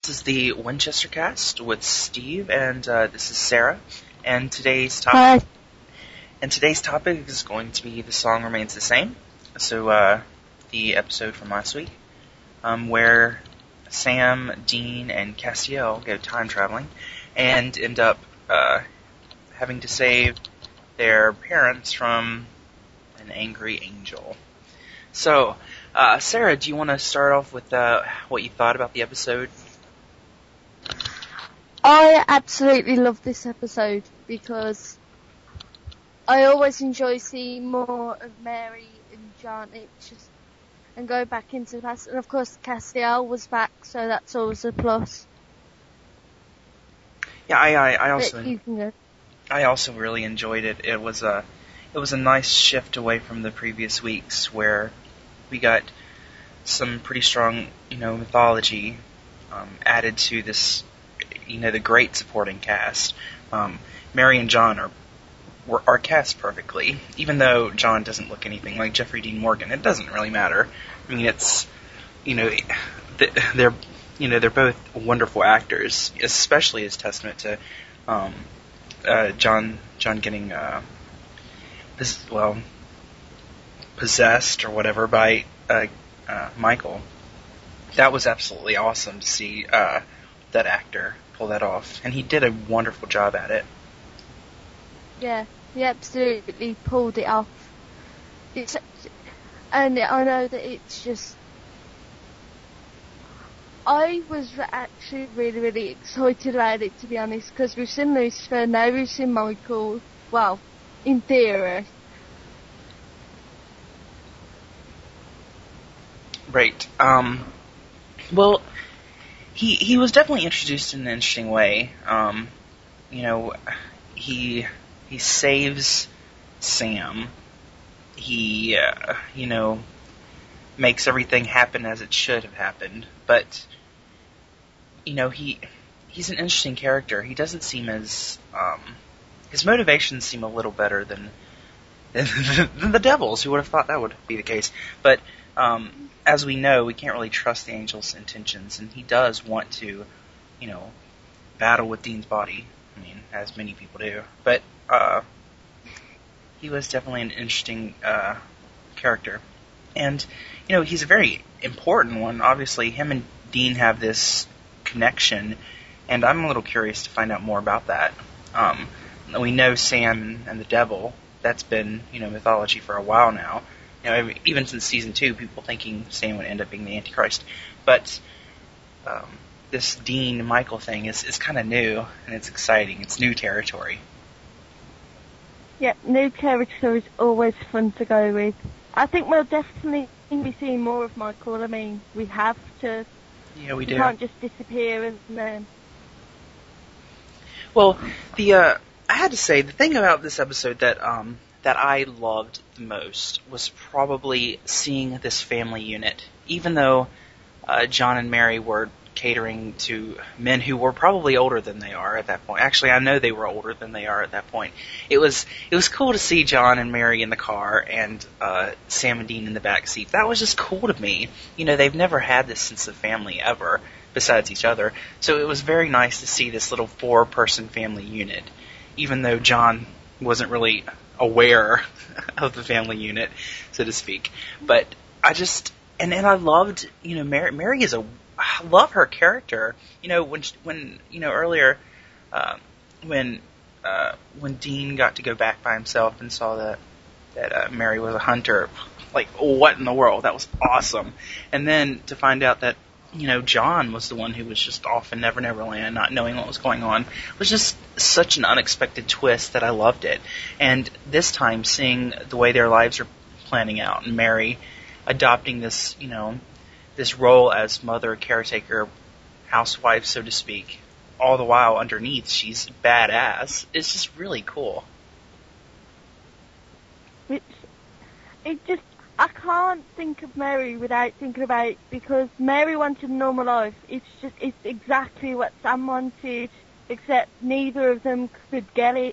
is the Winchester Cast with Steve, and this is Sarah. And today's Hi. topic is going to be The Song Remains the Same. So, the episode from last week, where Sam, Dean, and Castiel go time traveling and end up having to save their parents from an angry angel. So, Sarah, do you want to start off with what you thought about the episode? I absolutely love this episode because I always enjoy seeing more of Mary and John. And go back into the past. And of course, Castiel was back, so that's always a plus. Yeah, I also really enjoyed it. It was a nice shift away from the previous weeks where we got some pretty strong, mythology added to this, the great supporting cast. Mary and John are cast perfectly, even though John doesn't look anything like Jeffrey Dean Morgan. It doesn't really matter. I mean, it's, they're both wonderful actors, especially as testament to John getting possessed or whatever by Michael. That was absolutely awesome to see that actor pull that off, and he did a wonderful job at it. Yeah, he absolutely pulled it off. And I know that it's just... I was actually really, really excited about it, to be honest, because we've seen Lucifer, now we've seen Michael, well, in theory. Right. Well, he was definitely introduced in an interesting way. He saves Sam. He, makes everything happen as it should have happened. But, he's an interesting character. He doesn't seem as, his motivations seem a little better than the Devil's. Who would have thought that would be the case? But, as we know, we can't really trust the angel's intentions, and he does want to, battle with Dean's body. I mean, as many people do. But, he was definitely an interesting character. And, he's a very important one. Obviously, him and Dean have this connection, and I'm a little curious to find out more about that. We know Sam and the Devil. That's been, mythology for a while now. Even since season 2, people thinking Sam would end up being the Antichrist. But this Dean-Michael thing is kind of new, and it's exciting. It's new territory. Yeah, new territory is always fun to go with. I think we'll definitely be seeing more of Michael. I mean, we have to. Yeah, we do. He can't just disappear and then... Well, I had to say, the thing about this episode that I loved the most was probably seeing this family unit. Even though John and Mary were catering to men who were probably older than they are at that point. Actually, I know they were older than they are at that point. It was cool to see John and Mary in the car and Sam and Dean in the back seat. That was just cool to me. They've never had this sense of family ever, besides each other. So it was very nice to see this little 4-person family unit, even though John wasn't really aware of the family unit, so to speak. But I just, and I loved, Mary I love her character. When earlier, when Dean got to go back by himself and saw that Mary was a hunter, like, what in the world? That was awesome. And then to find out that, John was the one who was just off in Never Never Land, not knowing what was going on, was just such an unexpected twist that I loved it. And this time, seeing the way their lives are planning out, and Mary adopting this, this role as mother, caretaker, housewife, so to speak, all the while underneath she's badass. It's just really cool. I can't think of Mary without thinking about, because Mary wanted a normal life. It's exactly what Sam wanted, except neither of them could get it.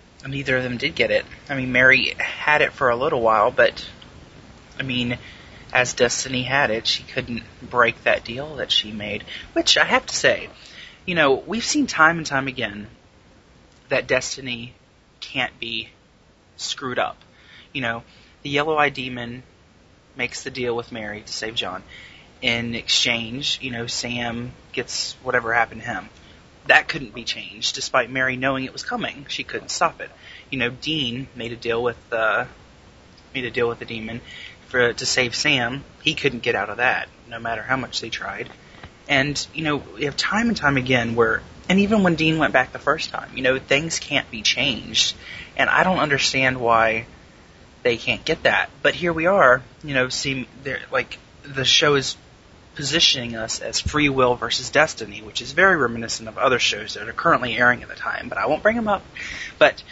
Neither of them did get it. I mean, Mary had it for a little while, but, I mean, as Destiny had it, she couldn't break that deal that she made. Which, I have to say, we've seen time and time again that Destiny can't be screwed up. The Yellow-Eyed Demon makes the deal with Mary to save John. In exchange, Sam gets whatever happened to him. That couldn't be changed, despite Mary knowing it was coming. She couldn't stop it. Dean made a deal with the demon to save Sam. He couldn't get out of that, no matter how much they tried. And we have time and time again where, and even when Dean went back the first time, things can't be changed, and I don't understand why they can't get that. But here we are, the show is positioning us as free will versus destiny, which is very reminiscent of other shows that are currently airing at the time, but I won't bring them up. But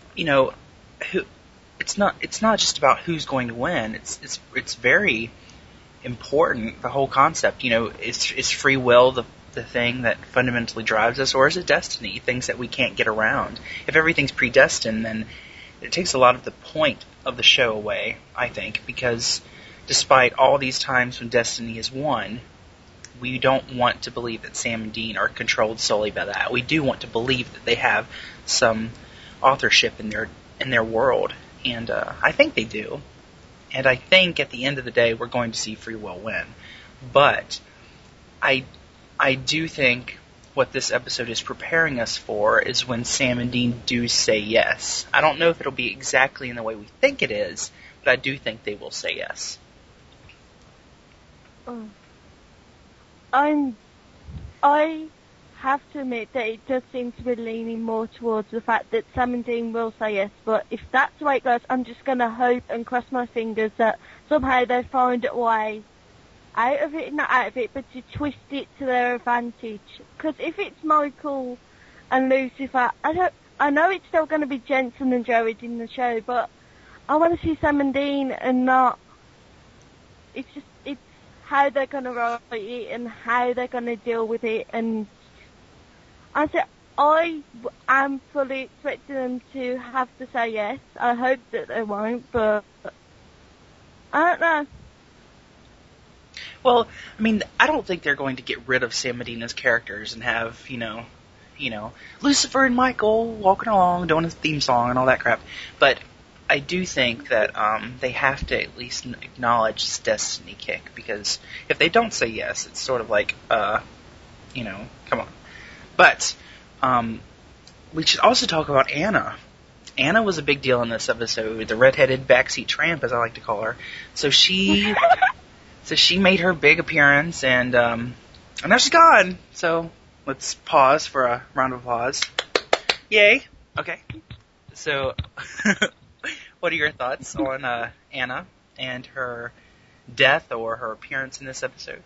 it's not just about who's going to win. It's very important. The whole concept, is free will the thing that fundamentally drives us, or is it destiny? Things that we can't get around. If everything's predestined, then it takes a lot of the point of the show away, I think, because despite all these times when destiny has won, we don't want to believe that Sam and Dean are controlled solely by that. We do want to believe that they have some authorship in their world, and I think they do. And I think at the end of the day, we're going to see free will win. But I do think what this episode is preparing us for is when Sam and Dean do say yes. I don't know if it'll be exactly in the way we think it is, but I do think they will say yes. I have to admit that it does seem to be leaning more towards the fact that Sam and Dean will say yes, but if that's the way it goes, I'm just going to hope and cross my fingers that somehow they find a way out of it, not out of it, but to twist it to their advantage. Because if it's Michael and Lucifer, I know it's still going to be Jensen and Jared in the show, but I want to see Sam and Dean and not. It's how they're going to write it and how they're going to deal with it. And I am fully expecting them to have to say yes. I hope that they won't, but I don't know. Well, I mean, I don't think they're going to get rid of Sam Medina's characters and have, Lucifer and Michael walking along, doing a theme song and all that crap. But I do think that they have to at least acknowledge this destiny kick, because if they don't say yes, it's sort of like, come on. But we should also talk about Anna. Anna was a big deal in this episode, the redheaded backseat tramp, as I like to call her. So she made her big appearance, and now she's gone. So let's pause for a round of applause. Yay. Okay. So what are your thoughts on Anna and her death or her appearance in this episode?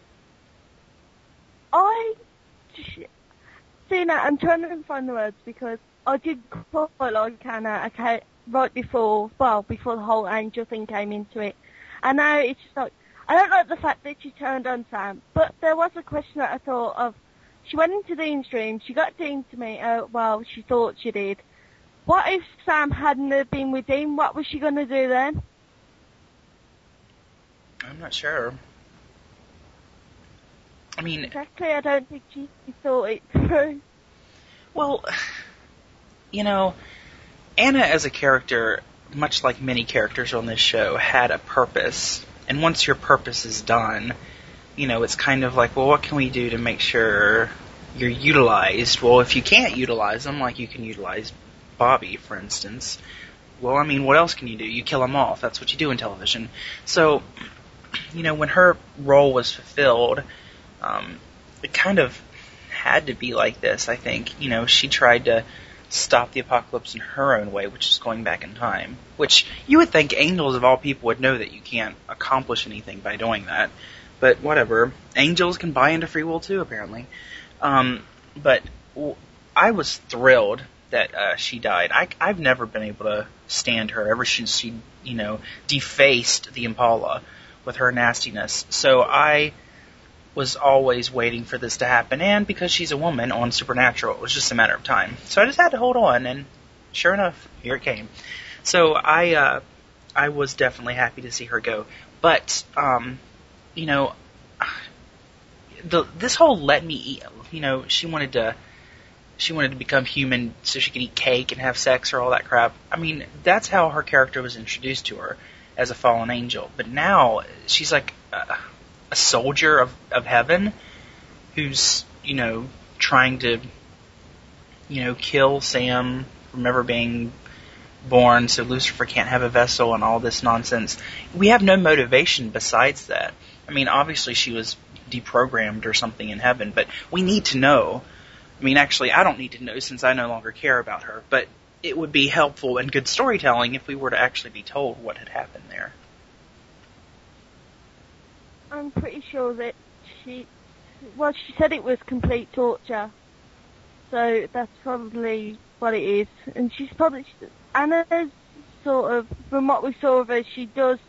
See, now I'm trying to find the words because I did quite like Anna right before the whole angel thing came into it. And now it's just like, I don't like the fact that she turned on Sam, but there was a question that I thought of. She went into Dean's dream, she got Dean to meet her, well, she thought she did. What if Sam hadn't have been with Dean? What was she going to do then? I'm not sure. I mean... Exactly, I don't think she thought it through. Well, Anna as a character, much like many characters on this show, had a purpose. And once your purpose is done, it's kind of like, well, what can we do to make sure you're utilized? Well, if you can't utilize them, like you can utilize Bobby, for instance, well, I mean, what else can you do? You kill them off. That's what you do in television. So, when her role was fulfilled, it kind of had to be like this, I think. She tried to stop the apocalypse in her own way, which is going back in time. Which you would think angels of all people would know that you can't accomplish anything by doing that. But whatever. Angels can buy into free will too, apparently. But I was thrilled that she died. I've never been able to stand her ever since she, defaced the Impala with her nastiness. So I was always waiting for this to happen, and because she's a woman on Supernatural, it was just a matter of time. So I just had to hold on, and sure enough, here it came. So I was definitely happy to see her go. But this whole let me eat, she wanted to become human so she could eat cake and have sex or all that crap. I mean, that's how her character was introduced to her as a fallen angel. But now she's like a soldier of heaven who's, trying to, kill Sam from ever being born so Lucifer can't have a vessel and all this nonsense. We have no motivation besides that. I mean, obviously she was deprogrammed or something in heaven, but we need to know. I mean, actually, I don't need to know since I no longer care about her, but it would be helpful and good storytelling if we were to actually be told what had happened there. I'm pretty sure that she said it was complete torture, so that's probably what it is. And Anna's sort of, from what we saw of her, she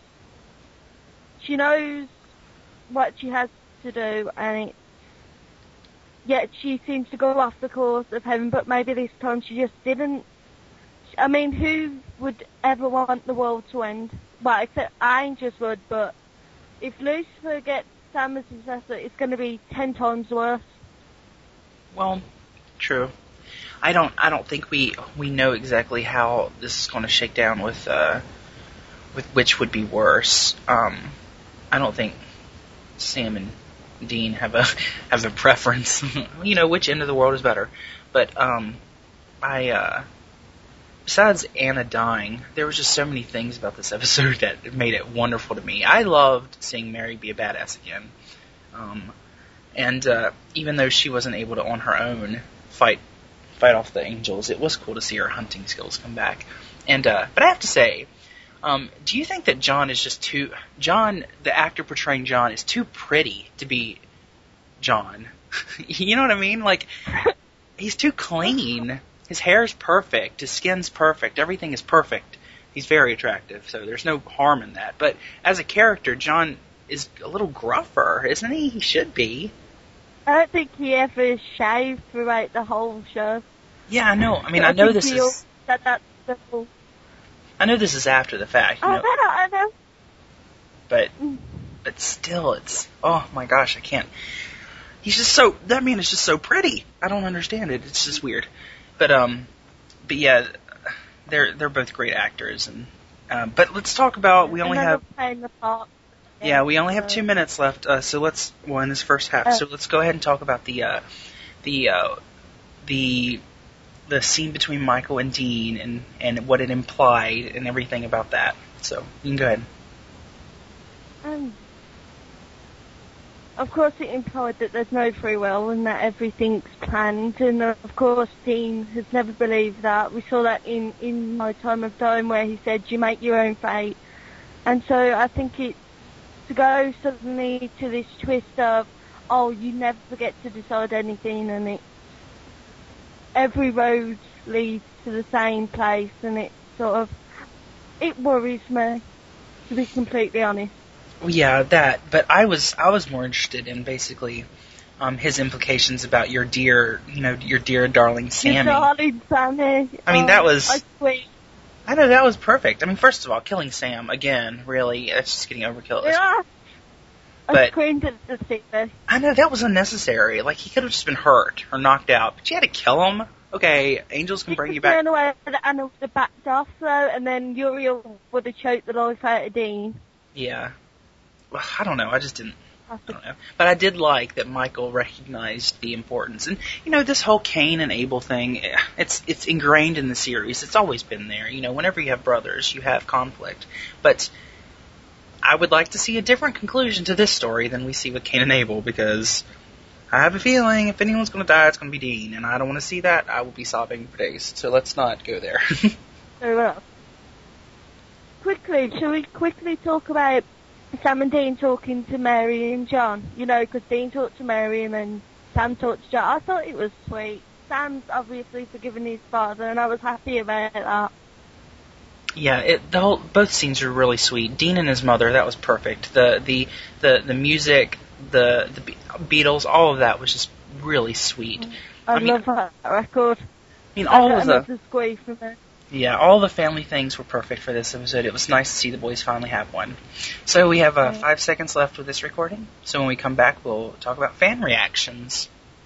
knows what she has to do, and yet she seems to go off the course of heaven, but maybe this time she just didn't. I mean, who would ever want the world to end? Well, except angels would, but if Lucifer gets Sam as successor, it's going to be 10 times worse. Well, true. I don't think we know exactly how this is going to shake down with which would be worse. I don't think Sam and Dean have a preference. Which end of the world is better. But besides Anna dying, there was just so many things about this episode that made it wonderful to me. I loved seeing Mary be a badass again. And even though she wasn't able to on her own fight off the angels, it was cool to see her hunting skills come back. And but I have to say, do you think that John, the actor portraying John, is too pretty to be John? You know what I mean? Like, he's too clean. His hair's perfect. His skin's perfect. Everything is perfect. He's very attractive, so there's no harm in that. But as a character, John is a little gruffer, isn't he? He should be. I don't think he ever shaved throughout the whole show. Yeah, I know. I mean, I know this is... I know this is after the fact. I know. But still, it's... Oh, my gosh, I can't... He's just so... That man is just so pretty. I don't understand it. It's just weird. But yeah, they're both great actors. And but let's talk about... We only have... Yeah, we only have 2 minutes left, so let's... Well, in this first half, so let's go ahead and talk about the scene between Michael and Dean and what it implied and everything about that. So, you can go ahead. Of course it implied that there's no free will and that everything's planned, and of course Dean has never believed that. We saw that in My Time of Dying, where he said, you make your own fate. And so I think it's to go suddenly to this twist of, oh, you never get to decide anything, and every road leads to the same place, and it worries me, to be completely honest. Yeah, but I was more interested in basically his implications about your dear darling Sammy. Your darling Sammy. I mean, that was... I know, that was perfect. I mean, first of all, killing Sam, again, really, that's just getting overkill. Yeah. I screamed at the TV. I know, that was unnecessary. Like, he could have just been hurt or knocked out, but you had to kill him? Okay, angels can bring you back. Away, Anna would have backed off, though, and then Uriel would have choked the life out of Dean. Yeah. Well, I don't know, I don't know. But I did like that Michael recognized the importance. And, this whole Cain and Abel thing, it's ingrained in the series. It's always been there. Whenever you have brothers, you have conflict. But I would like to see a different conclusion to this story than we see with Cain and Abel, because I have a feeling if anyone's going to die, it's going to be Dean. And I don't want to see that. I will be sobbing for days. So let's not go there. Very well. Shall we quickly talk about Sam and Dean talking to Mary and John? Because Dean talked to Mary and then Sam talked to John. I thought it was sweet. Sam's obviously forgiven his father, and I was happy about that. Yeah, both scenes are really sweet. Dean and his mother, that was perfect. The music, the Beatles, all of that was just really sweet. I love that record. I mean, all of the... squeeze from it. Yeah, all the family things were perfect for this episode. It was nice to see the boys finally have one. So we have 5 seconds left with this recording. So when we come back, we'll talk about fan reactions.